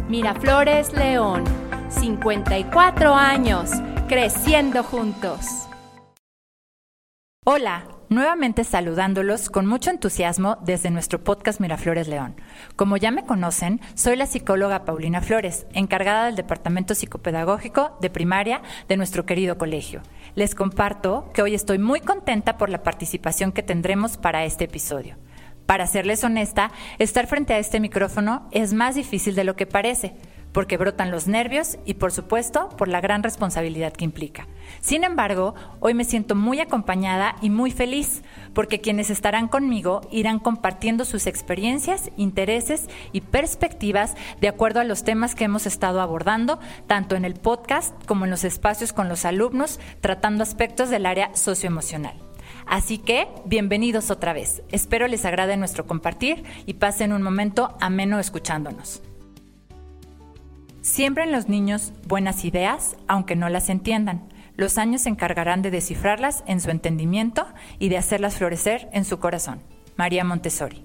Miraflores León, 54 años, creciendo juntos. Hola, nuevamente saludándolos con mucho entusiasmo desde nuestro podcast Miraflores León. Como ya me conocen, soy la psicóloga Paulina Flores, encargada del Departamento Psicopedagógico de Primaria de nuestro querido colegio. Les comparto que hoy estoy muy contenta por la participación que tendremos para este episodio. Para serles honesta, estar frente a este micrófono es más difícil de lo que parece, porque brotan los nervios y, por supuesto, por la gran responsabilidad que implica. Sin embargo, hoy me siento muy acompañada y muy feliz, porque quienes estarán conmigo irán compartiendo sus experiencias, intereses y perspectivas de acuerdo a los temas que hemos estado abordando, tanto en el podcast como en los espacios con los alumnos, tratando aspectos del área socioemocional. Así que, bienvenidos otra vez. Espero les agrade nuestro compartir y pasen un momento ameno escuchándonos. Siempre en los niños buenas ideas, aunque no las entiendan. Los años se encargarán de descifrarlas en su entendimiento y de hacerlas florecer en su corazón. María Montessori.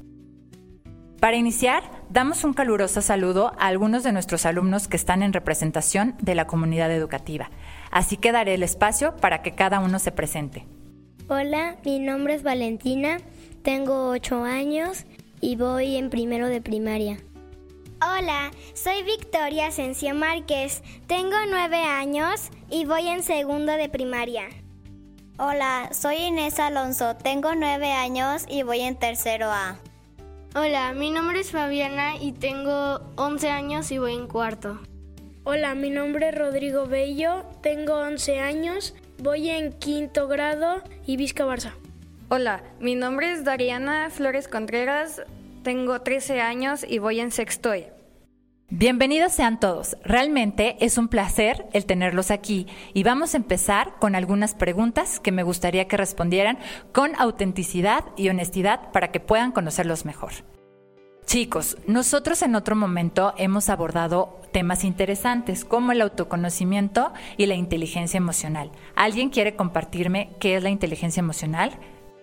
Para iniciar, damos un caluroso saludo a algunos de nuestros alumnos que están en representación de la comunidad educativa. Así que daré el espacio para que cada uno se presente. Hola, mi nombre es Valentina, tengo 8 años y voy en primero de primaria. Hola, soy Victoria Asensio Márquez, tengo 9 años y voy en segundo de primaria. Hola, soy Inés Alonso, tengo 9 años y voy en tercero A. Hola, mi nombre es Fabiana y tengo 11 años y voy en cuarto. Hola, mi nombre es Rodrigo Bello, tengo 11 años, voy en quinto grado y Vizca Barça. Hola, mi nombre es Dariana Flores Contreras, tengo 13 años y voy en sexto E. Bienvenidos sean todos. Realmente es un placer el tenerlos aquí y vamos a empezar con algunas preguntas que me gustaría que respondieran con autenticidad y honestidad para que puedan conocerlos mejor. Chicos, nosotros en otro momento hemos abordado temas interesantes como el autoconocimiento y la inteligencia emocional. ¿Alguien quiere compartirme qué es la inteligencia emocional?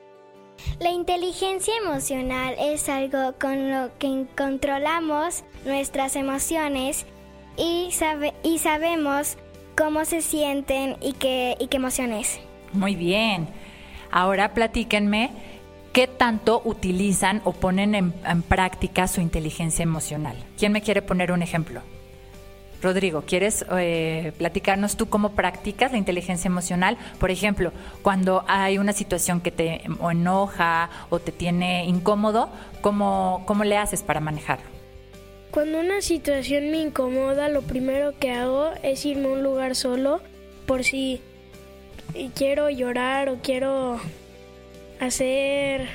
La inteligencia emocional es algo con lo que controlamos nuestras emociones y sabemos cómo se sienten y qué emociones. Muy bien. Ahora platíquenme qué tanto utilizan o ponen en práctica su inteligencia emocional. ¿Quién me quiere poner un ejemplo? Rodrigo, ¿quieres platicarnos tú cómo practicas la inteligencia emocional? Por ejemplo, cuando hay una situación que te enoja o te tiene incómodo, ¿cómo le haces para manejarlo? Cuando una situación me incomoda, lo primero que hago es irme a un lugar solo por si quiero llorar o quiero hacer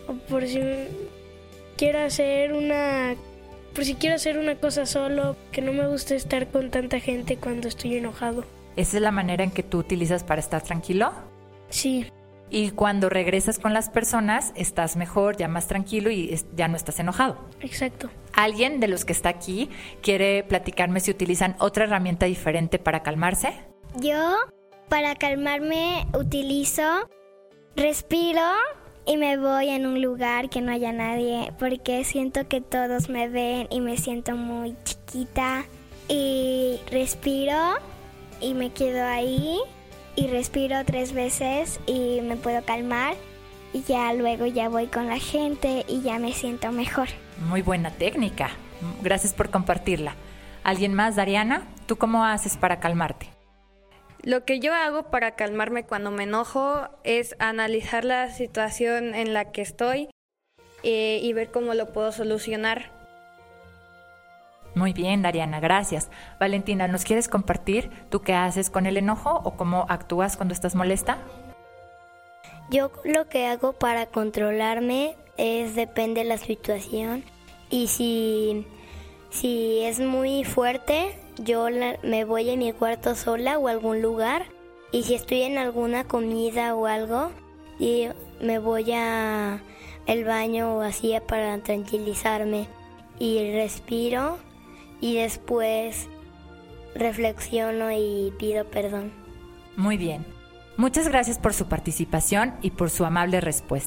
una cosa solo, que no me gusta estar con tanta gente cuando estoy enojado. ¿Esa es la manera en que tú utilizas para estar tranquilo? Sí. Y cuando regresas con las personas, estás mejor, ya más tranquilo y ya no estás enojado. Exacto. ¿Alguien de los que está aquí quiere platicarme si utilizan otra herramienta diferente para calmarse? Yo, para calmarme, respiro y me voy en un lugar que no haya nadie porque siento que todos me ven y me siento muy chiquita. Y respiro y me quedo ahí y respiro 3 veces y me puedo calmar y ya luego ya voy con la gente y ya me siento mejor. Muy buena técnica. Gracias por compartirla. ¿Alguien más, Dariana? ¿Tú cómo haces para calmarte? Lo que yo hago para calmarme cuando me enojo es analizar la situación en la que estoy y ver cómo lo puedo solucionar. Muy bien, Dariana, gracias. Valentina, ¿nos quieres compartir tú qué haces con el enojo o cómo actúas cuando estás molesta? Yo lo que hago para controlarme depende de la situación y si es muy fuerte, yo me voy a mi cuarto sola o a algún lugar y si estoy en alguna comida o algo y me voy a el baño o así para tranquilizarme y respiro y después reflexiono y pido perdón. Muy bien. Muchas gracias por su participación y por su amable respuesta.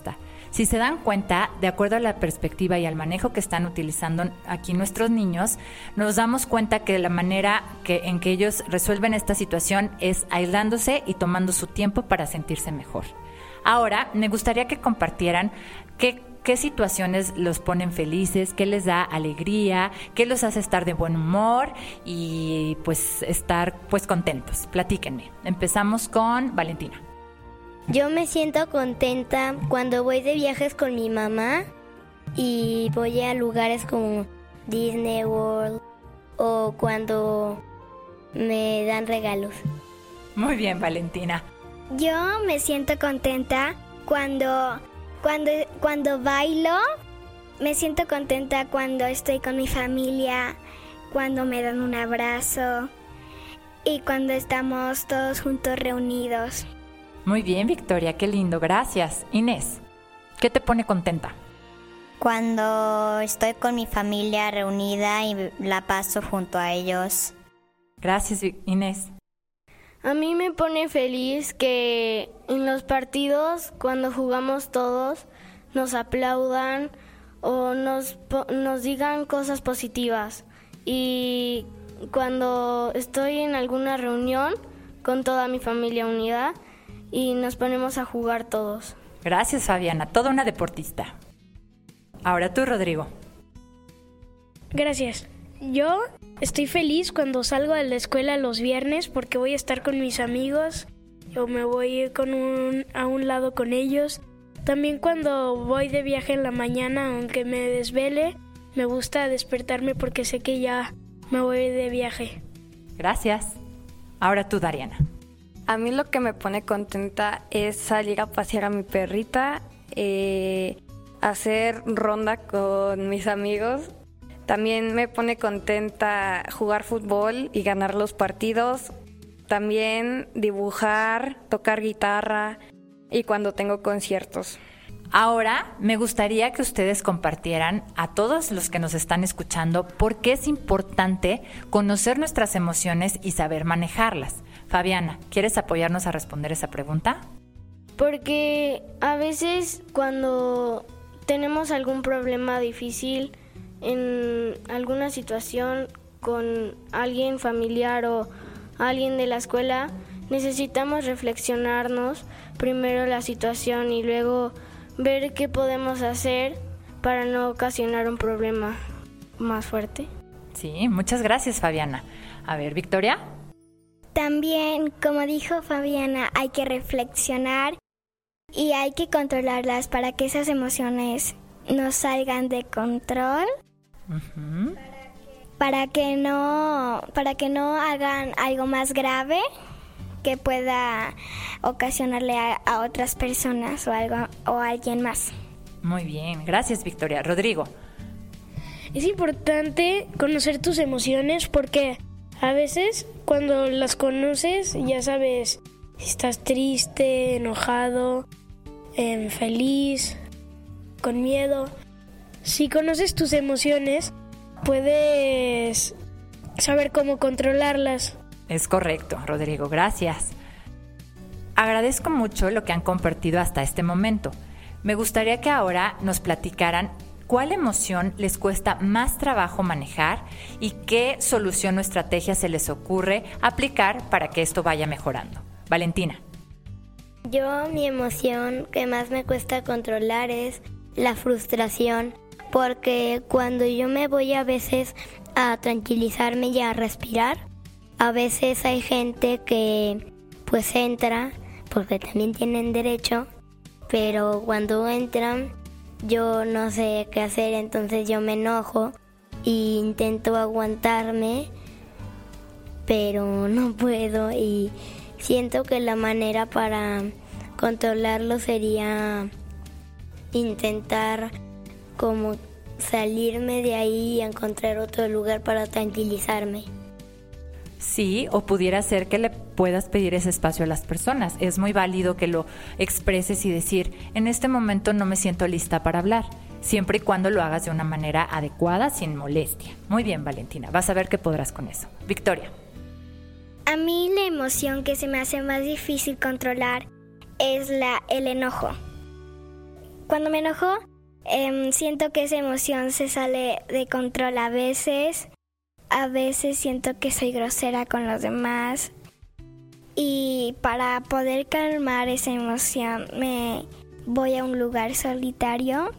Si se dan cuenta, de acuerdo a la perspectiva y al manejo que están utilizando aquí nuestros niños, nos damos cuenta que la manera en que ellos resuelven esta situación es aislándose y tomando su tiempo para sentirse mejor. Ahora, me gustaría que compartieran qué situaciones los ponen felices, qué les da alegría, qué los hace estar de buen humor y pues estar pues contentos. Platíquenme. Empezamos con Valentina. Yo me siento contenta cuando voy de viajes con mi mamá y voy a lugares como Disney World o cuando me dan regalos. Muy bien, Valentina. Yo me siento contenta cuando bailo. Me siento contenta cuando estoy con mi familia, cuando me dan un abrazo y cuando estamos todos juntos reunidos. Muy bien, Victoria, qué lindo, gracias. Inés, ¿qué te pone contenta? Cuando estoy con mi familia reunida y la paso junto a ellos. Gracias, Inés. A mí me pone feliz que en los partidos, cuando jugamos todos, nos aplaudan o nos digan cosas positivas. Y cuando estoy en alguna reunión con toda mi familia unida y nos ponemos a jugar todos. Gracias, Fabiana, toda una deportista. Ahora tú, Rodrigo. Gracias. Yo estoy feliz cuando salgo de la escuela los viernes porque voy a estar con mis amigos o me voy a un lado con ellos. También cuando voy de viaje en la mañana, aunque me desvele, me gusta despertarme porque sé que ya me voy de viaje. Gracias. Ahora tú, Dariana. A mí lo que me pone contenta es salir a pasear a mi perrita, hacer ronda con mis amigos. También me pone contenta jugar fútbol y ganar los partidos. También dibujar, tocar guitarra y cuando tengo conciertos. Ahora me gustaría que ustedes compartieran a todos los que nos están escuchando por qué es importante conocer nuestras emociones y saber manejarlas. Fabiana, ¿quieres apoyarnos a responder esa pregunta? Porque a veces cuando tenemos algún problema difícil en alguna situación con alguien familiar o alguien de la escuela, necesitamos reflexionarnos primero la situación y luego ver qué podemos hacer para no ocasionar un problema más fuerte. Sí, muchas gracias, Fabiana. A ver, Victoria. También, como dijo Fabiana, hay que reflexionar y hay que controlarlas para que esas emociones no salgan de control. Uh-huh. Para que no hagan algo más grave que pueda ocasionarle a otras personas o a alguien más. Muy bien, gracias, Victoria. Rodrigo. Es importante conocer tus emociones porque a veces cuando las conoces ya sabes si estás triste, enojado, feliz, con miedo. Si conoces tus emociones, puedes saber cómo controlarlas. Es correcto, Rodrigo, gracias. Agradezco mucho lo que han compartido hasta este momento. Me gustaría que ahora nos platicaran cuál emoción les cuesta más trabajo manejar y qué solución o estrategia se les ocurre aplicar para que esto vaya mejorando. Valentina. Mi emoción que más me cuesta controlar es la frustración, porque cuando yo me voy a veces a tranquilizarme y a respirar, a veces hay gente que pues entra, porque también tienen derecho, pero cuando entran yo no sé qué hacer, entonces yo me enojo e intento aguantarme, pero no puedo y siento que la manera para controlarlo sería intentar como salirme de ahí y encontrar otro lugar para tranquilizarme. Sí, o pudiera ser que le puedas pedir ese espacio a las personas. Es muy válido que lo expreses y decir, en este momento no me siento lista para hablar, siempre y cuando lo hagas de una manera adecuada, sin molestia. Muy bien, Valentina, vas a ver que podrás con eso. Victoria. A mí la emoción que se me hace más difícil controlar es el enojo. Cuando me enojo, siento que esa emoción se sale de control a veces. A veces siento que soy grosera con los demás. Y para poder calmar esa emoción me voy a un lugar solitario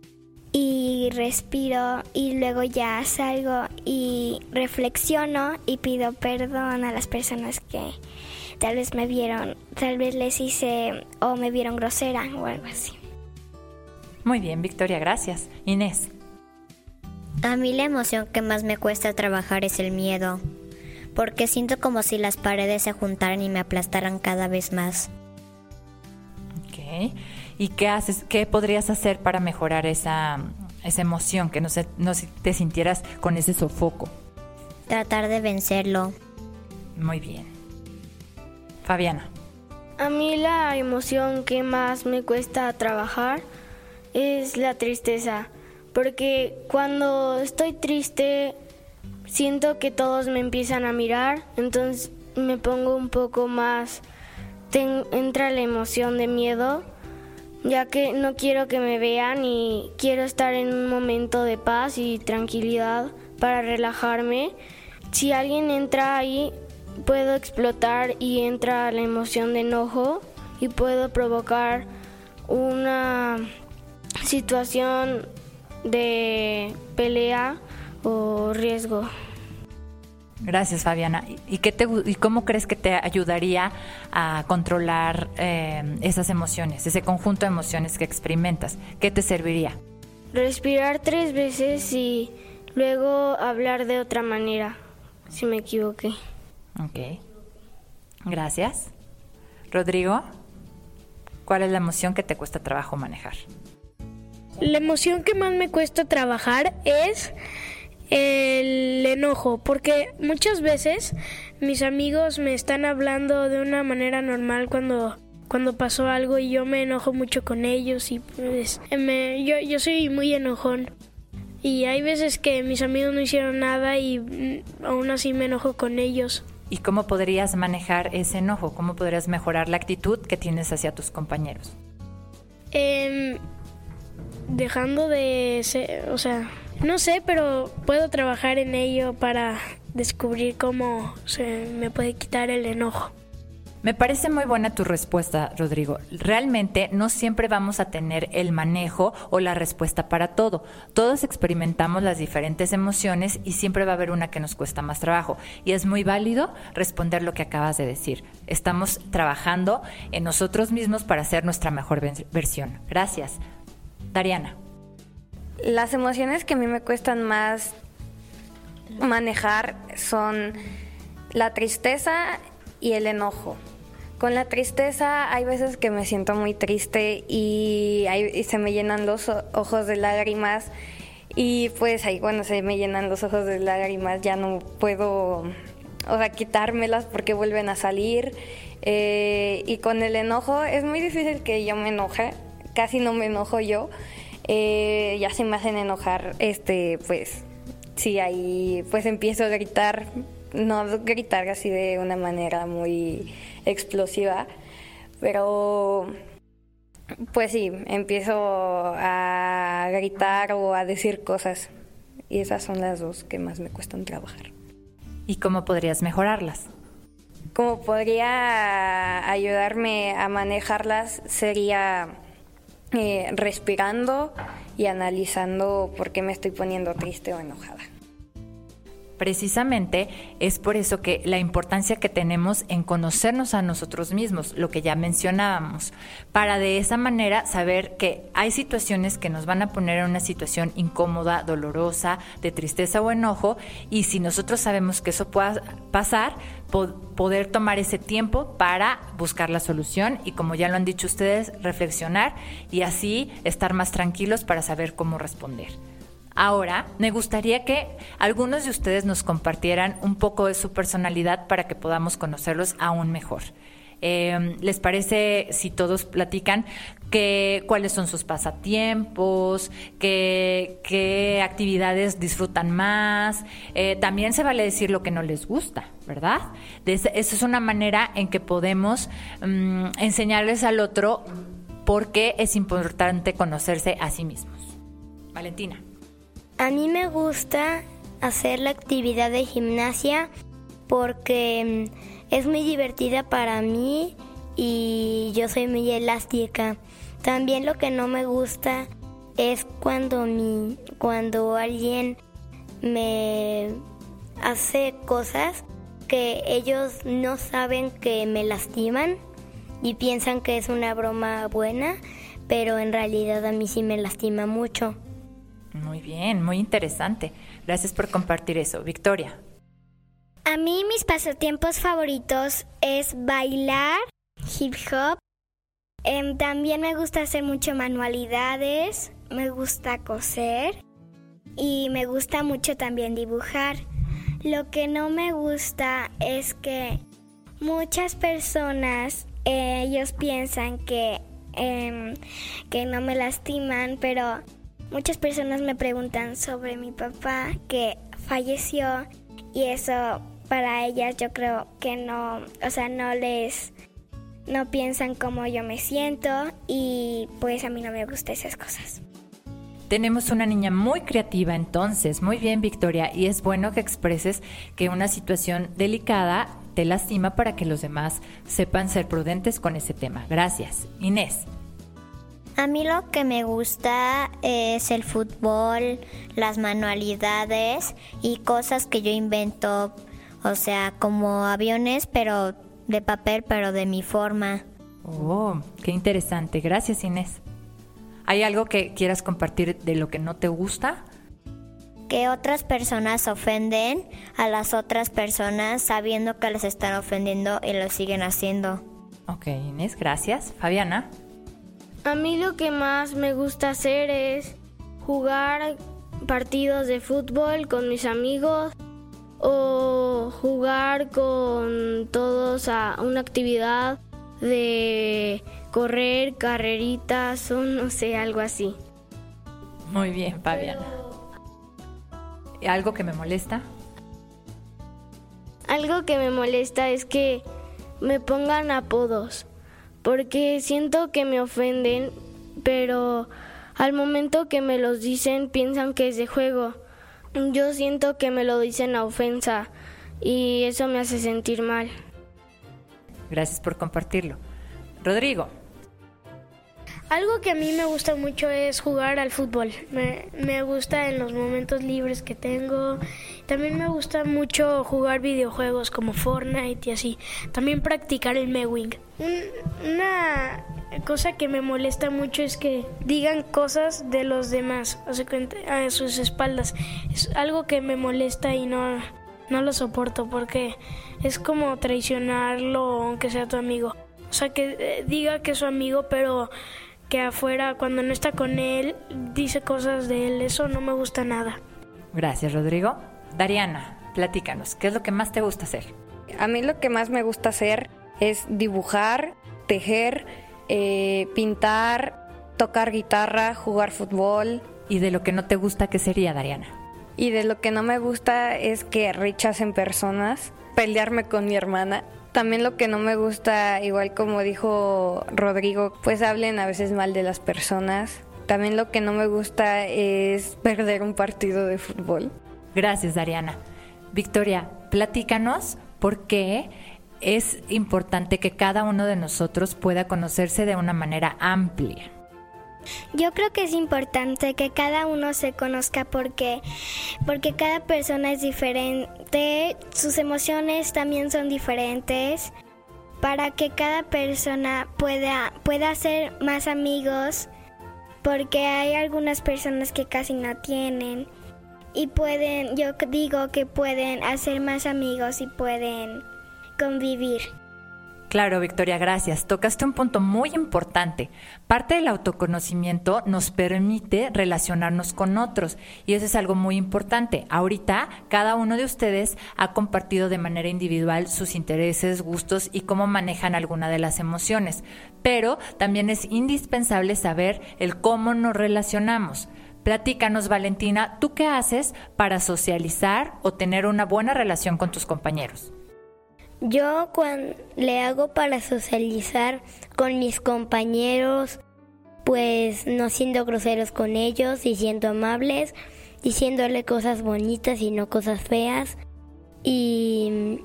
y respiro y luego ya salgo y reflexiono y pido perdón a las personas que tal vez me vieron, tal vez les hice o me vieron grosera o algo así. Muy bien, Victoria, gracias. Inés. A mí la emoción que más me cuesta trabajar es el miedo, porque siento como si las paredes se juntaran y me aplastaran cada vez más. Ok. ¿Y qué haces? ¿Qué podrías hacer para mejorar esa emoción, que no te sintieras con ese sofoco? Tratar de vencerlo. Muy bien. Fabiana. A mí la emoción que más me cuesta trabajar es la tristeza, porque cuando estoy triste siento que todos me empiezan a mirar, entonces me pongo un poco más, entra la emoción de miedo, ya que no quiero que me vean y quiero estar en un momento de paz y tranquilidad para relajarme. Si alguien entra ahí, puedo explotar y entra la emoción de enojo y puedo provocar una situación de pelea o riesgo. Gracias, Fabiana. ¿Y cómo crees que te ayudaría a controlar esas emociones, ese conjunto de emociones que experimentas? ¿Qué te serviría? Respirar 3 veces y luego hablar de otra manera, si me equivoqué. Ok. Gracias. Rodrigo, ¿cuál es la emoción que te cuesta trabajo manejar? La emoción que más me cuesta trabajar es el enojo, porque muchas veces mis amigos me están hablando de una manera normal cuando pasó algo y yo me enojo mucho con ellos y pues yo soy muy enojón y hay veces que mis amigos no hicieron nada y aún así me enojo con ellos. ¿Y cómo podrías manejar ese enojo? ¿Cómo podrías mejorar la actitud que tienes hacia tus compañeros? Dejando de ser, no sé, pero puedo trabajar en ello para descubrir cómo se me puede quitar el enojo. Me parece muy buena tu respuesta, Rodrigo. Realmente no siempre vamos a tener el manejo o la respuesta para todo. Todos experimentamos las diferentes emociones y siempre va a haber una que nos cuesta más trabajo. Y es muy válido responder lo que acabas de decir. Estamos trabajando en nosotros mismos para ser nuestra mejor versión. Gracias. Dariana. Las emociones que a mí me cuestan más manejar son la tristeza y el enojo. Con la tristeza hay veces que me siento muy triste y se me llenan los ojos de lágrimas y pues ahí cuando se me llenan los ojos de lágrimas ya no puedo, quitármelas porque vuelven a salir. Y con el enojo es muy difícil que yo me enoje, casi no me enojo yo. Ya se me hacen enojar, pues sí, ahí pues empiezo a gritar, no gritar así de una manera muy explosiva, pero pues sí, empiezo a gritar o a decir cosas y esas son las dos que más me cuestan trabajar. ¿Y cómo podrías mejorarlas? Como podría ayudarme a manejarlas sería respirando y analizando por qué me estoy poniendo triste o enojada. Precisamente es por eso que la importancia que tenemos en conocernos a nosotros mismos, lo que ya mencionábamos, para de esa manera saber que hay situaciones que nos van a poner en una situación incómoda, dolorosa, de tristeza o enojo, y si nosotros sabemos que eso pueda pasar, poder tomar ese tiempo para buscar la solución y, como ya lo han dicho ustedes, reflexionar y así estar más tranquilos para saber cómo responder. Ahora, me gustaría que algunos de ustedes nos compartieran un poco de su personalidad para que podamos conocerlos aún mejor. ¿Les parece si todos platican cuáles son sus pasatiempos, qué actividades disfrutan más? También se vale decir lo que no les gusta, ¿verdad? Esa es una manera en que podemos enseñarles al otro ¿Por qué es importante conocerse a sí mismos? Valentina. A mí me gusta hacer la actividad de gimnasia porque es muy divertida para mí y yo soy muy elástica. También lo que no me gusta es cuando alguien me hace cosas que ellos no saben que me lastiman y piensan que es una broma buena, pero en realidad a mí sí me lastima mucho. Muy bien, muy interesante. Gracias por compartir eso. Victoria. A mí mis pasatiempos favoritos es bailar, hip hop. También me gusta hacer mucho manualidades, me gusta coser y me gusta mucho también dibujar. Lo que no me gusta es que muchas personas, ellos piensan que no me lastiman, pero muchas personas me preguntan sobre mi papá que falleció y eso para ellas yo creo que no, o sea, no piensan cómo yo me siento y pues a mí no me gustan esas cosas. Tenemos una niña muy creativa entonces. Muy bien, Victoria, y es bueno que expreses que una situación delicada te lastima para que los demás sepan ser prudentes con ese tema. Gracias. Inés. A mí lo que me gusta es el fútbol, las manualidades y cosas que yo invento, o sea, como aviones, pero de papel, pero de mi forma. Oh, qué interesante. Gracias, Inés. ¿Hay algo que quieras compartir de lo que no te gusta? Que otras personas ofenden a las otras personas sabiendo que les están ofendiendo y lo siguen haciendo. Ok, Inés, gracias. Fabiana. A mí lo que más me gusta hacer es jugar partidos de fútbol con mis amigos o jugar con todos a una actividad de correr, carreritas o no sé, algo así. Muy bien, Fabiana. ¿Algo que me molesta? Algo que me molesta es que me pongan apodos, porque siento que me ofenden, pero al momento que me los dicen piensan que es de juego. Yo siento que me lo dicen a ofensa y eso me hace sentir mal. Gracias por compartirlo. Rodrigo. Algo que a mí me gusta mucho es jugar al fútbol. Me gusta en los momentos libres que tengo. También me gusta mucho jugar videojuegos como Fortnite y así. También practicar el mewing. Una cosa que me molesta mucho es que digan cosas de los demás, o sea, a sus espaldas. Es algo que me molesta y no lo soporto porque es como traicionarlo aunque sea tu amigo. O sea, que diga que es su amigo, pero que afuera, cuando no está con él, dice cosas de él. Eso no me gusta nada. Gracias, Rodrigo. Dariana, platícanos, ¿qué es lo que más te gusta hacer? A mí lo que más me gusta hacer es dibujar, tejer, pintar, tocar guitarra, jugar fútbol. ¿Y de lo que no te gusta, qué sería, Dariana? Y de lo que no me gusta es que rechacen personas, pelearme con mi hermana. También lo que no me gusta, igual como dijo Rodrigo, pues hablen a veces mal de las personas. También lo que no me gusta es perder un partido de fútbol. Gracias, Dariana. Victoria, platícanos por qué es importante que cada uno de nosotros pueda conocerse de una manera amplia. Yo creo que es importante que cada uno se conozca porque cada persona es diferente, sus emociones también son diferentes, para que cada persona pueda hacer más amigos, porque hay algunas personas que casi no tienen y yo digo que pueden hacer más amigos y pueden convivir. Claro, Victoria, gracias. Tocaste un punto muy importante. Parte del autoconocimiento nos permite relacionarnos con otros y eso es algo muy importante. Ahorita, cada uno de ustedes ha compartido de manera individual sus intereses, gustos y cómo manejan alguna de las emociones, pero también es indispensable saber el cómo nos relacionamos. Platícanos, Valentina, ¿tú qué haces para socializar o tener una buena relación con tus compañeros? Yo le hago para socializar con mis compañeros, pues no siendo groseros con ellos y siendo amables, diciéndole cosas bonitas y no cosas feas. Y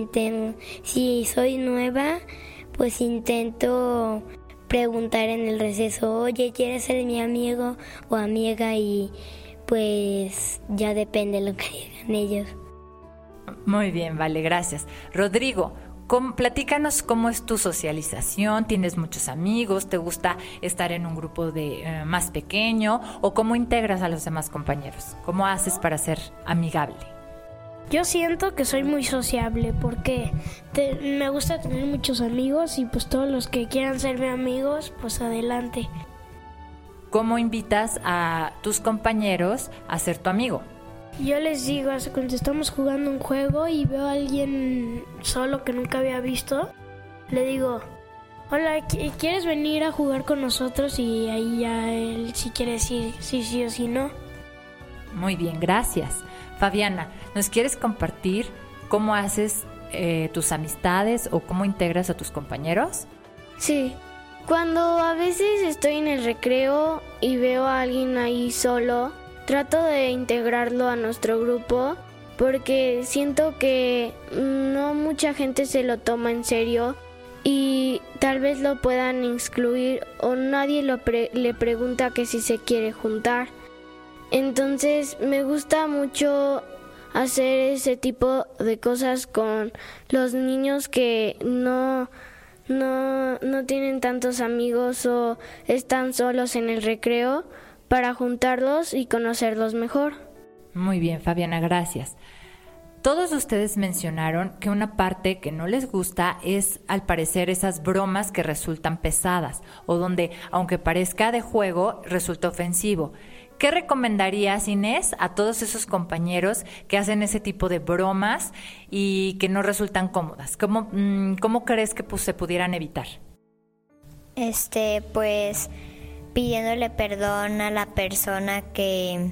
si soy nueva, pues intento preguntar en el receso, oye, ¿quieres ser mi amigo o amiga? Y pues ya depende de lo que digan ellos. Muy bien, vale, gracias. Rodrigo, platícanos cómo es tu socialización. ¿Tienes muchos amigos? ¿Te gusta estar en un grupo más pequeño? ¿O cómo integras a los demás compañeros? ¿Cómo haces para ser amigable? Yo siento que soy muy sociable porque me gusta tener muchos amigos y pues todos los que quieran serme amigos, pues adelante. ¿Cómo invitas a tus compañeros a ser tu amigo? Yo les digo, cuando estamos jugando un juego y veo a alguien solo que nunca había visto, le digo, hola, ¿quieres venir a jugar con nosotros? Y ahí ya él si quiere decir sí o sí no. Muy bien, gracias. Fabiana, ¿nos quieres compartir cómo haces tus amistades o cómo integras a tus compañeros? Sí, cuando a veces estoy en el recreo y veo a alguien ahí solo, trato de integrarlo a nuestro grupo porque siento que no mucha gente se lo toma en serio y tal vez lo puedan excluir o nadie le pregunta que si se quiere juntar. Entonces me gusta mucho hacer ese tipo de cosas con los niños que no tienen tantos amigos o están solos en el recreo para juntarlos y conocerlos mejor. Muy bien, Fabiana, gracias. Todos ustedes mencionaron que una parte que no les gusta es, al parecer, esas bromas que resultan pesadas o donde, aunque parezca de juego, resulta ofensivo. ¿Qué recomendarías, Inés, a todos esos compañeros que hacen ese tipo de bromas y que no resultan cómodas? ¿Cómo crees que se pudieran evitar? Pues pidiéndole perdón a la persona que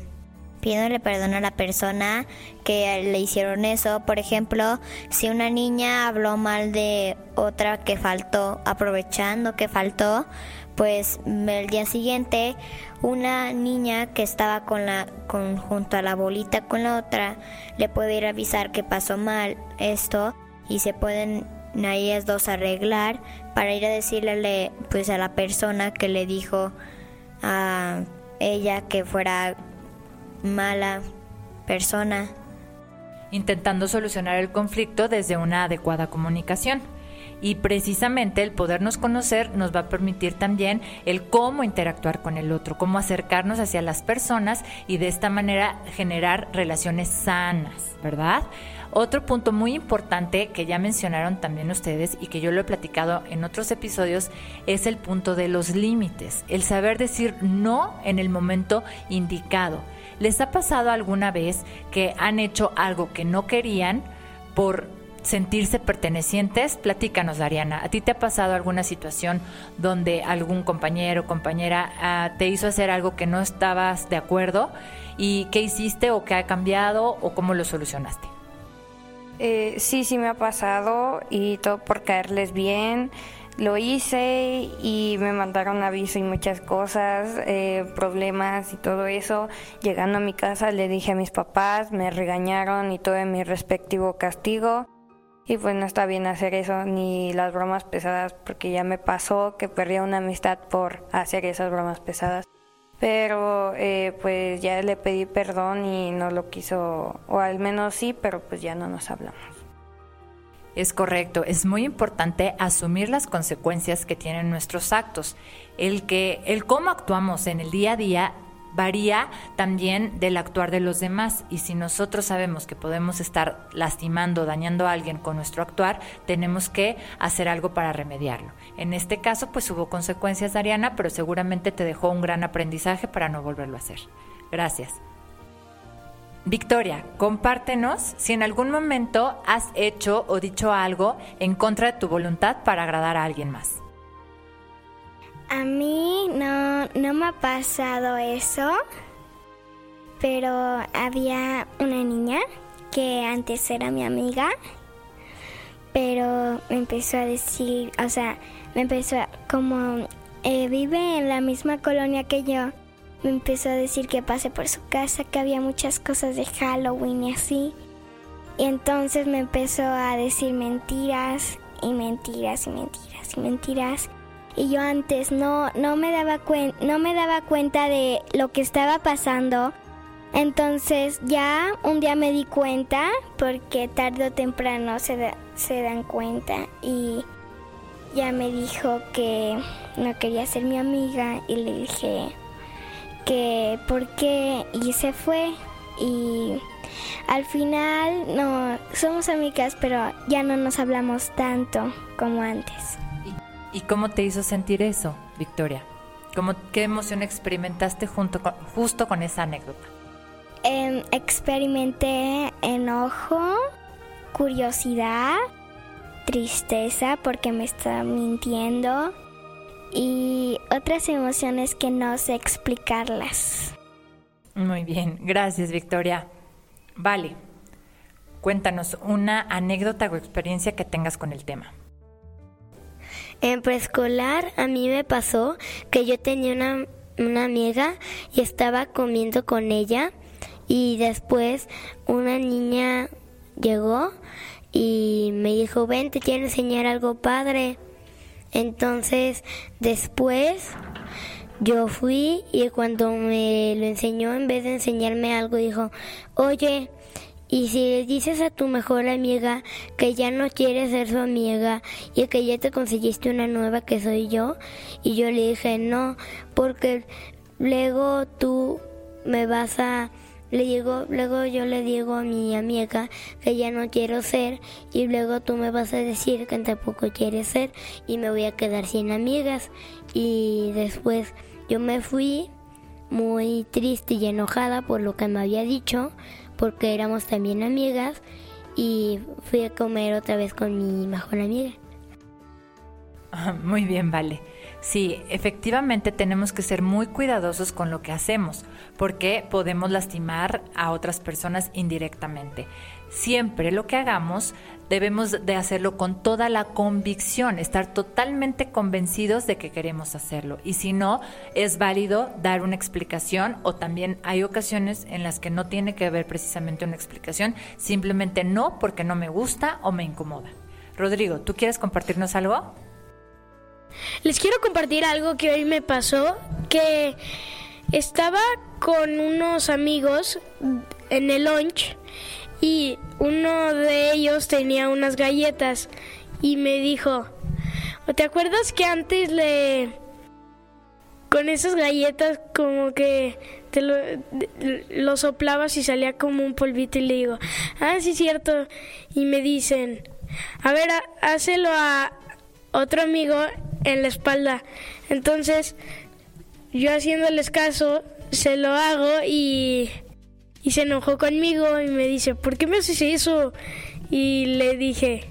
le hicieron eso. Por ejemplo, si una niña habló mal de otra que faltó, aprovechando que faltó, pues el día siguiente una niña que estaba junto a la bolita con la otra le puede ir a avisar que pasó mal esto y se pueden a ellas dos arreglar para ir a decirle pues a la persona que le dijo a ella que fuera mala persona. Intentando solucionar el conflicto desde una adecuada comunicación. Y precisamente el podernos conocer nos va a permitir también el cómo interactuar con el otro, cómo acercarnos hacia las personas y de esta manera generar relaciones sanas, ¿verdad? Otro punto muy importante que ya mencionaron también ustedes y que yo lo he platicado en otros episodios es el punto de los límites, el saber decir no en el momento indicado. ¿Les ha pasado alguna vez que han hecho algo que no querían por sentirse pertenecientes? Platícanos, Dariana. ¿A ti te ha pasado alguna situación donde algún compañero o compañera te hizo hacer algo que no estabas de acuerdo? ¿Y qué hiciste o qué ha cambiado o cómo lo solucionaste? Sí me ha pasado y todo por caerles bien. Lo hice y me mandaron aviso y muchas cosas, problemas y todo eso. Llegando a mi casa le dije a mis papás, me regañaron y tuve mi respectivo castigo. Y pues no está bien hacer eso, ni las bromas pesadas, porque ya me pasó que perdí una amistad por hacer esas bromas pesadas. Pero pues ya le pedí perdón y no lo quiso, o al menos sí, pero pues ya no nos hablamos. Es correcto, es muy importante asumir las consecuencias que tienen nuestros actos. El cómo actuamos en el día a día varía también del actuar de los demás, y si nosotros sabemos que podemos estar lastimando, dañando a alguien con nuestro actuar, tenemos que hacer algo para remediarlo. En este caso, pues hubo consecuencias, Dariana, pero seguramente te dejó un gran aprendizaje para no volverlo a hacer. Gracias. Victoria, compártenos si en algún momento has hecho o dicho algo en contra de tu voluntad para agradar a alguien más. A mí no me ha pasado eso, pero había una niña que antes era mi amiga, pero me empezó a decir, me empezó como vive en la misma colonia que yo, me empezó a decir que pasé por su casa, que había muchas cosas de Halloween y así. Y entonces me empezó a decir mentiras y mentiras y mentiras y mentiras. Y yo antes no me daba cuenta de lo que estaba pasando. Entonces ya un día me di cuenta, porque tarde o temprano se dan cuenta, y ya me dijo que no quería ser mi amiga y le dije que por qué, y se fue. Y al final no somos amigas, pero ya no nos hablamos tanto como antes. ¿Y cómo te hizo sentir eso, Victoria? ¿Qué emoción experimentaste justo con esa anécdota? Experimenté enojo, curiosidad, tristeza porque me estaba mintiendo y otras emociones que no sé explicarlas. Muy bien, gracias, Victoria. Vale, cuéntanos una anécdota o experiencia que tengas con el tema. En preescolar a mí me pasó que yo tenía una amiga y estaba comiendo con ella, y después una niña llegó y me dijo, ven, te quiero enseñar algo padre. Entonces después yo fui y cuando me lo enseñó, en vez de enseñarme algo, dijo, oye, y si le dices a tu mejor amiga que ya no quieres ser su amiga y que ya te conseguiste una nueva que soy yo. Y yo le dije, no, porque luego tú me vas a... Luego yo le digo a mi amiga que ya no quiero ser, y luego tú me vas a decir que tampoco quieres ser y me voy a quedar sin amigas. Y después yo me fui muy triste y enojada por lo que me había dicho, porque éramos también amigas, y fui a comer otra vez con mi mejor amiga. Muy bien, Vale. Sí, efectivamente tenemos que ser muy cuidadosos con lo que hacemos, porque podemos lastimar a otras personas indirectamente. Siempre lo que hagamos debemos de hacerlo con toda la convicción, estar totalmente convencidos de que queremos hacerlo. Y si no, es válido dar una explicación, o también hay ocasiones en las que no tiene que haber precisamente una explicación, simplemente no, porque no me gusta o me incomoda. Rodrigo, ¿tú quieres compartirnos algo? Les quiero compartir algo que hoy me pasó, que estaba con unos amigos en el lunch y uno de ellos tenía unas galletas y me dijo, ¿te acuerdas que antes con esas galletas como que lo soplabas y salía como un polvito? Y le digo, sí, cierto. Y me dicen, a ver, hácelo a otro amigo en la espalda. Entonces yo, haciéndoles caso, se lo hago y se enojó conmigo y me dice, ¿por qué me haces eso? Y le dije,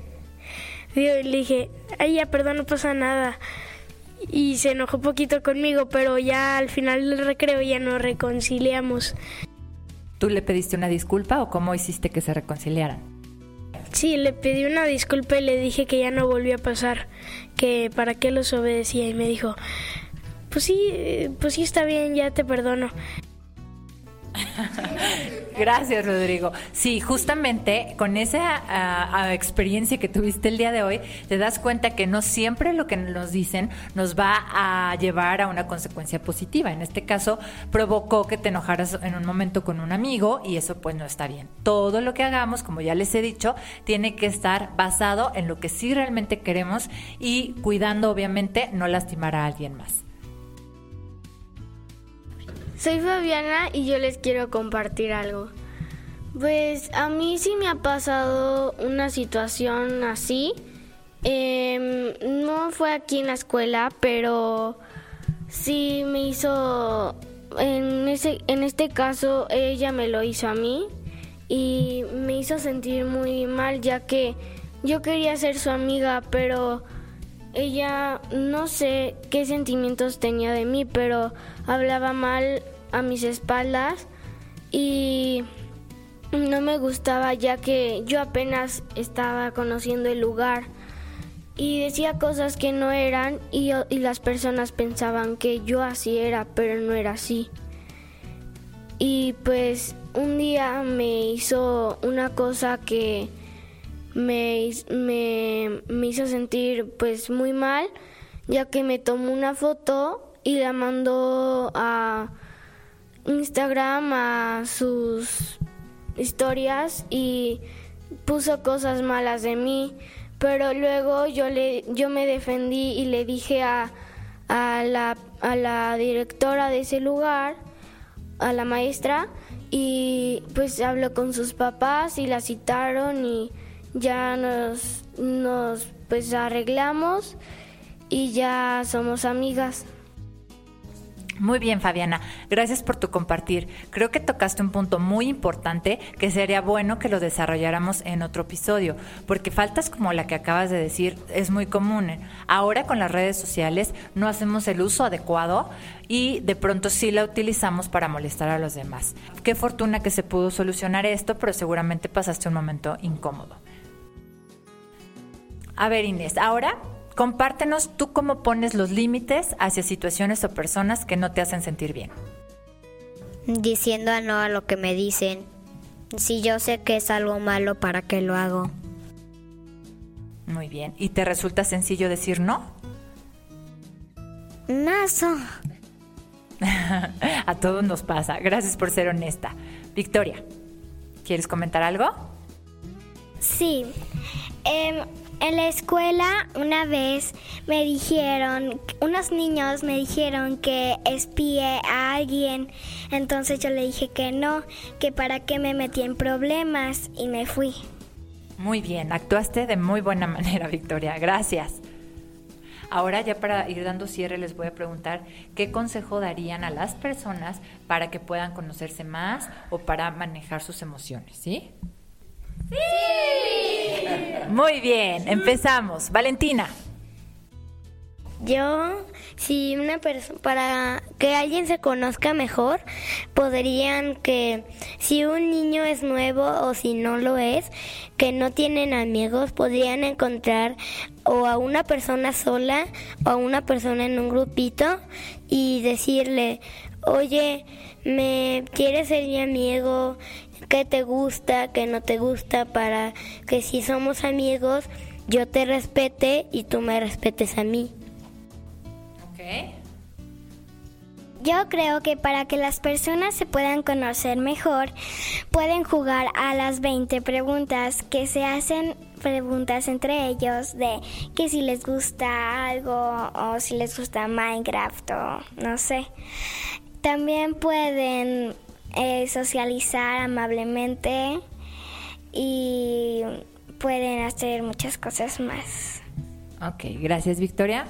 ay, ya, perdón, no pasa nada. Y se enojó poquito conmigo, pero ya al final del recreo ya nos reconciliamos. ¿Tú le pediste una disculpa o cómo hiciste que se reconciliaran? Sí, le pedí una disculpa y le dije que ya no volvía a pasar, que para qué los obedecía, y me dijo, pues sí, está bien, ya te perdono. Gracias, Rodrigo. Sí, justamente con esa experiencia que tuviste el día de hoy, te das cuenta que no siempre lo que nos dicen nos va a llevar a una consecuencia positiva. En este caso, provocó que te enojaras en un momento con un amigo, y eso pues no está bien. Todo lo que hagamos, como ya les he dicho, tiene que estar basado en lo que sí realmente queremos y cuidando, obviamente, no lastimar a alguien más. Soy Fabiana y yo les quiero compartir algo. Pues a mí sí me ha pasado una situación así. No fue aquí en la escuela, pero sí me hizo... En este caso, ella me lo hizo a mí y me hizo sentir muy mal, ya que yo quería ser su amiga, pero ella no sé qué sentimientos tenía de mí, pero hablaba mal a mis espaldas y no me gustaba, ya que yo apenas estaba conociendo el lugar y decía cosas que no eran y las personas pensaban que yo así era, pero no era así. Y pues un día me hizo una cosa que me hizo sentir pues muy mal, ya que me tomó una foto y la mandó a Instagram, a sus historias, y puso cosas malas de mí. Pero luego yo me defendí y le dije a la directora de ese lugar, a la maestra, y pues habló con sus papás y la citaron y ya nos pues arreglamos y ya somos amigas. Muy bien, Fabiana, gracias por tu compartir. Creo que tocaste un punto muy importante que sería bueno que lo desarrolláramos en otro episodio, porque faltas como la que acabas de decir es muy común. Ahora con las redes sociales no hacemos el uso adecuado y de pronto sí la utilizamos para molestar a los demás. Qué fortuna que se pudo solucionar esto, pero seguramente pasaste un momento incómodo. A ver, Inés, ahora compártenos tú cómo pones los límites hacia situaciones o personas que no te hacen sentir bien. Diciendo no a lo que me dicen. Si yo sé que es algo malo, ¿para qué lo hago? Muy bien. ¿Y te resulta sencillo decir no? Nazo. A todos nos pasa. Gracias por ser honesta. Victoria, ¿quieres comentar algo? Sí. En la escuela una vez unos niños me dijeron que espié a alguien, entonces yo le dije que no, que para qué me metí en problemas y me fui. Muy bien, actuaste de muy buena manera, Victoria, gracias. Ahora ya para ir dando cierre les voy a preguntar qué consejo darían a las personas para que puedan conocerse más o para manejar sus emociones, ¿sí? ¡Sí! Muy bien, empezamos. Valentina. Yo, para que alguien se conozca mejor, podrían que si un niño es nuevo o si no lo es, que no tienen amigos, podrían encontrar o a una persona sola o a una persona en un grupito y decirle, oye, ¿quieres ser mi amigo? ¿Qué te gusta? ¿Qué no te gusta? Para que si somos amigos, yo te respete y tú me respetes a mí. Ok. Yo creo que para que las personas se puedan conocer mejor, pueden jugar a las 20 preguntas, que se hacen preguntas entre ellos de que si les gusta algo o si les gusta Minecraft o no sé. También pueden socializar amablemente y pueden hacer muchas cosas más. Ok, gracias, Victoria.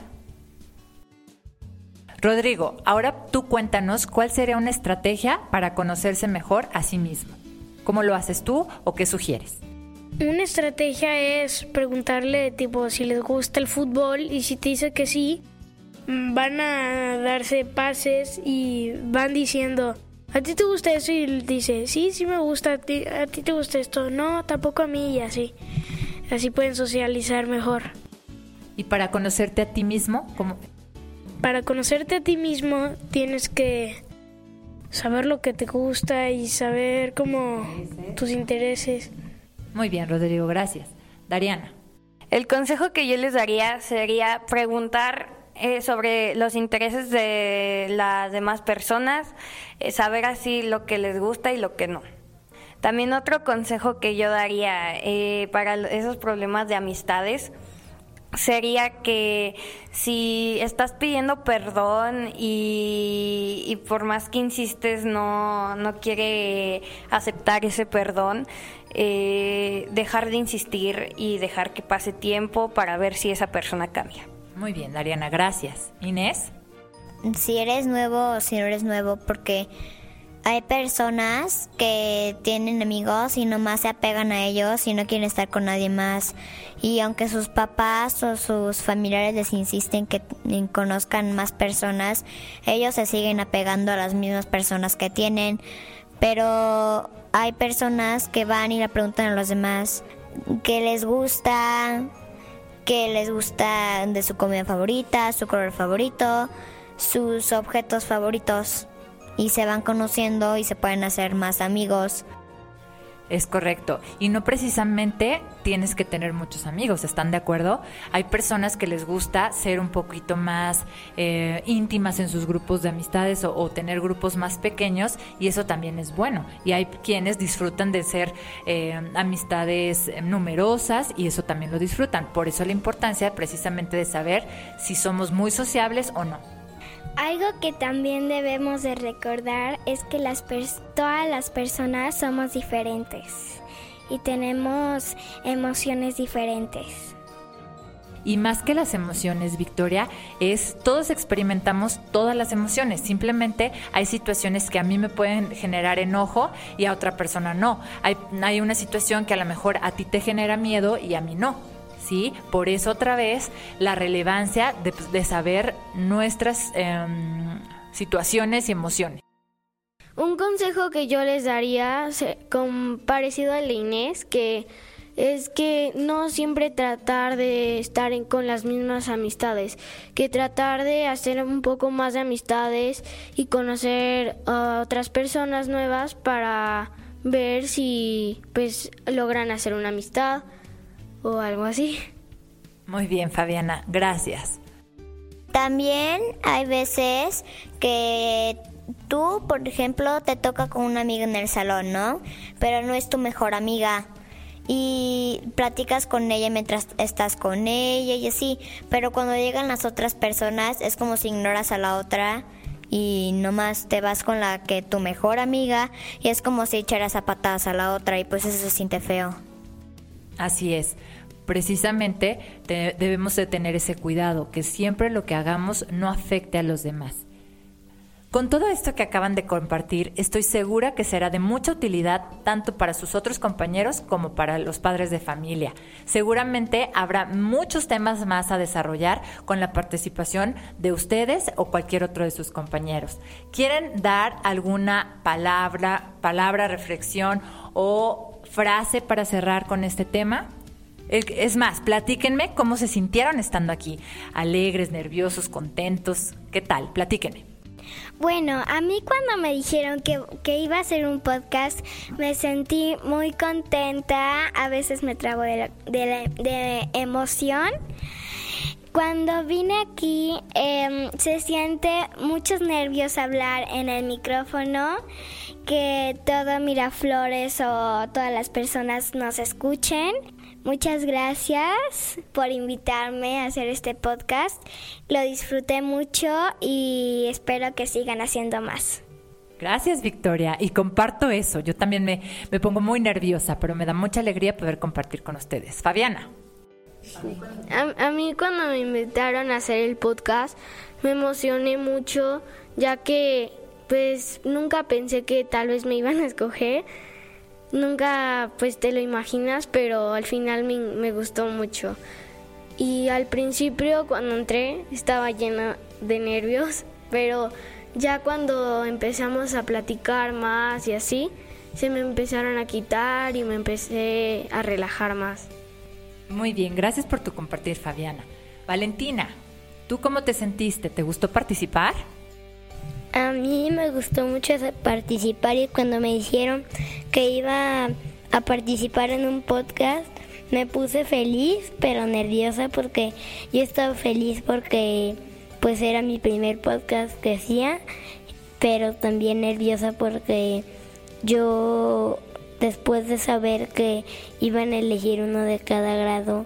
Rodrigo, ahora tú cuéntanos cuál sería una estrategia para conocerse mejor a sí mismo. ¿Cómo lo haces tú o qué sugieres? Una estrategia es preguntarle tipo si les gusta el fútbol y si te dice que sí, van a darse pases y van diciendo, ¿a ti te gusta eso? Y él dice, sí me gusta, ¿a ti te gusta esto? No, tampoco a mí, y así. Así pueden socializar mejor. ¿Y para conocerte a ti mismo? ¿Cómo? Para conocerte a ti mismo tienes que saber lo que te gusta y saber cómo tus intereses. Muy bien, Rodrigo, gracias. Dariana. El consejo que yo les daría sería preguntar sobre los intereses de las demás personas, saber así lo que les gusta y lo que no. También otro consejo que yo daría para esos problemas de amistades sería que si estás pidiendo perdón y por más que insistes no quiere aceptar ese perdón, dejar de insistir y dejar que pase tiempo para ver si esa persona cambia. Muy bien, Dariana, gracias. Inés. Si eres nuevo o si no eres nuevo, porque hay personas que tienen amigos y nomás se apegan a ellos y no quieren estar con nadie más. Y aunque sus papás o sus familiares les insisten que conozcan más personas, ellos se siguen apegando a las mismas personas que tienen. Pero hay personas que van y le preguntan a los demás qué les gusta qué les gusta de su comida favorita, su color favorito, sus objetos favoritos. Y se van conociendo y se pueden hacer más amigos. Es correcto. Y no precisamente tienes que tener muchos amigos, ¿están de acuerdo? Hay personas que les gusta ser un poquito más íntimas en sus grupos de amistades o tener grupos más pequeños, y eso también es bueno. Y hay quienes disfrutan de ser amistades numerosas, y eso también lo disfrutan. Por eso la importancia precisamente de saber si somos muy sociables o no. Algo que también debemos de recordar es que todas las personas somos diferentes y tenemos emociones diferentes. Y más que las emociones, Victoria, todos experimentamos todas las emociones. Simplemente hay situaciones que a mí me pueden generar enojo y a otra persona no. Hay una situación que a lo mejor a ti te genera miedo y a mí no. ¿Sí? Por eso otra vez la relevancia de saber nuestras situaciones y emociones. Un consejo que yo les daría, parecido al de Inés, que es que no siempre tratar de estar con las mismas amistades, que tratar de hacer un poco más de amistades y conocer a otras personas nuevas para ver si pues logran hacer una amistad o algo así. Muy bien, Fabiana, gracias. También hay veces que tú, por ejemplo, te toca con una amiga en el salón, ¿no? Pero no es tu mejor amiga. Y platicas con ella mientras estás con ella y así. Pero cuando llegan las otras personas es como si ignoras a la otra y nomás te vas con la que tu mejor amiga, y es como si echaras a patadas a la otra, y pues eso se siente feo. Así es. Precisamente debemos de tener ese cuidado, que siempre lo que hagamos no afecte a los demás. Con todo esto que acaban de compartir, estoy segura que será de mucha utilidad tanto para sus otros compañeros como para los padres de familia. Seguramente habrá muchos temas más a desarrollar con la participación de ustedes o cualquier otro de sus compañeros. ¿Quieren dar alguna palabra, reflexión o frase para cerrar con este tema? Es más, platíquenme cómo se sintieron estando aquí. Alegres, nerviosos, contentos. ¿Qué tal? Platíquenme. Bueno, a mí cuando me dijeron que iba a hacer un podcast, me sentí muy contenta. A veces me trabo de emoción. Cuando vine aquí, se siente muchos nervios hablar en el micrófono, que todo Miraflores o todas las personas nos escuchen. Muchas gracias por invitarme a hacer este podcast. Lo disfruté mucho y espero que sigan haciendo más. Gracias, Victoria. Y comparto eso. Yo también me pongo muy nerviosa, pero me da mucha alegría poder compartir con ustedes. Fabiana. A mí cuando me invitaron a hacer el podcast me emocioné mucho, ya que pues nunca pensé que tal vez me iban a escoger. Nunca pues te lo imaginas, pero al final me gustó mucho. Y al principio cuando entré estaba llena de nervios, pero ya cuando empezamos a platicar más y así, se me empezaron a quitar y me empecé a relajar más. Muy bien, gracias por tu compartir, Fabiana. Valentina, ¿tú cómo te sentiste? ¿Te gustó participar? A mí me gustó mucho participar, y cuando me dijeron que iba a participar en un podcast, me puse feliz, pero nerviosa, porque yo estaba feliz porque pues era mi primer podcast que hacía, pero también nerviosa porque yo, después de saber que iban a elegir uno de cada grado,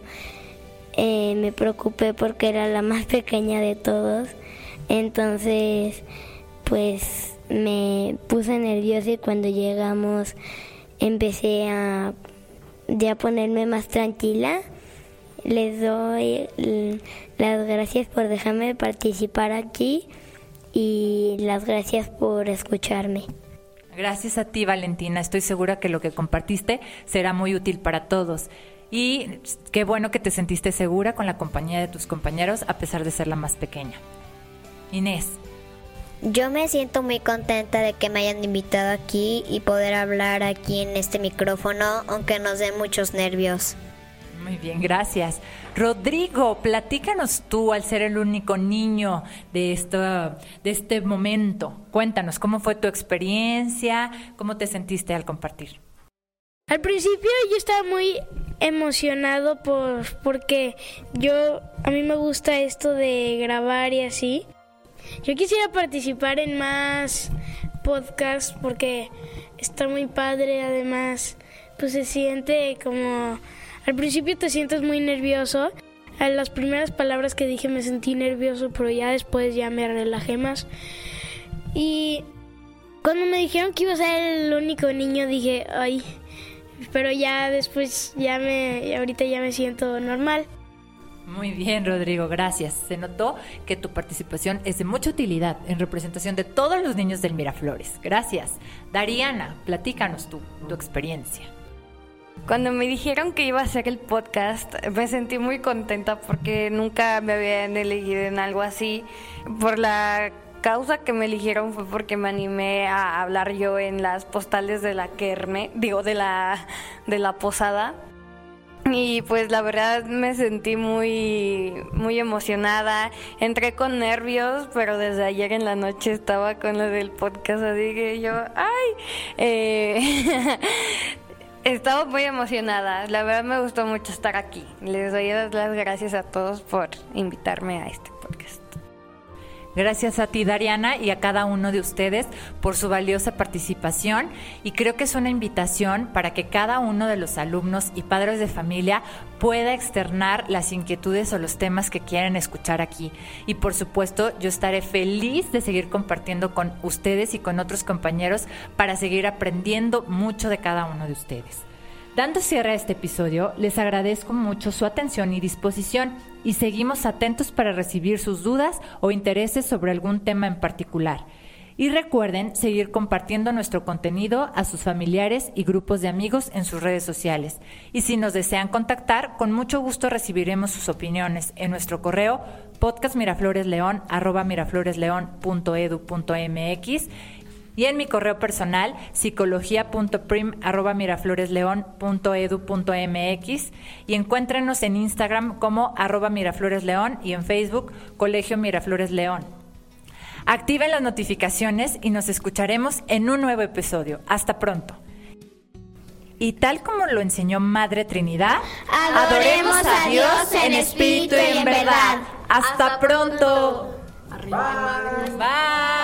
me preocupé porque era la más pequeña de todos. Entonces pues me puse nerviosa, y cuando llegamos empecé a ya ponerme más tranquila. Les doy las gracias por dejarme participar aquí y las gracias por escucharme. Gracias a ti, Valentina. Estoy segura que lo que compartiste será muy útil para todos. Y qué bueno que te sentiste segura con la compañía de tus compañeros a pesar de ser la más pequeña. Inés. Yo me siento muy contenta de que me hayan invitado aquí y poder hablar aquí en este micrófono, aunque nos dé muchos nervios. Muy bien, gracias. Rodrigo, platícanos tú, al ser el único niño de este momento. Cuéntanos, ¿cómo fue tu experiencia? ¿Cómo te sentiste al compartir? Al principio yo estaba muy emocionado porque a mí me gusta esto de grabar y así. Yo quisiera participar en más podcasts porque está muy padre, además pues se siente como... Al principio te sientes muy nervioso. A las primeras palabras que dije me sentí nervioso, pero ya después ya me relajé más. Y cuando me dijeron que iba a ser el único niño dije, ay, pero ya después ahorita ya me siento normal. Muy bien, Rodrigo, gracias. Se notó que tu participación es de mucha utilidad en representación de todos los niños del Miraflores. Gracias. Dariana, platícanos tu experiencia. Cuando me dijeron que iba a hacer el podcast, me sentí muy contenta porque nunca me habían elegido en algo así. Por la causa que me eligieron fue porque me animé a hablar yo en las postales de la kerme, de la posada. Y pues la verdad me sentí muy, muy emocionada. Entré con nervios, pero desde ayer en la noche estaba con lo del podcast, así que yo, estaba muy emocionada. La verdad me gustó mucho estar aquí. Les doy las gracias a todos por invitarme a este podcast. Gracias a ti, Dariana, y a cada uno de ustedes por su valiosa participación. Y creo que es una invitación para que cada uno de los alumnos y padres de familia pueda externar las inquietudes o los temas que quieren escuchar aquí. Y por supuesto, yo estaré feliz de seguir compartiendo con ustedes y con otros compañeros para seguir aprendiendo mucho de cada uno de ustedes. Dando cierre a este episodio, les agradezco mucho su atención y disposición y seguimos atentos para recibir sus dudas o intereses sobre algún tema en particular. Y recuerden seguir compartiendo nuestro contenido a sus familiares y grupos de amigos en sus redes sociales. Y si nos desean contactar, con mucho gusto recibiremos sus opiniones en nuestro correo podcastmirafloresleon@mirafloresleon.edu.mx y en mi correo personal psicología.prim@mirafloresleon.edu.mx y encuéntrenos en Instagram como @mirafloresleon y en Facebook Colegio Miraflores León. Activen las notificaciones y nos escucharemos en un nuevo episodio. Hasta pronto. Y tal como lo enseñó Madre Trinidad, adoremos a Dios en espíritu y en verdad. Hasta pronto. Bye. Bye.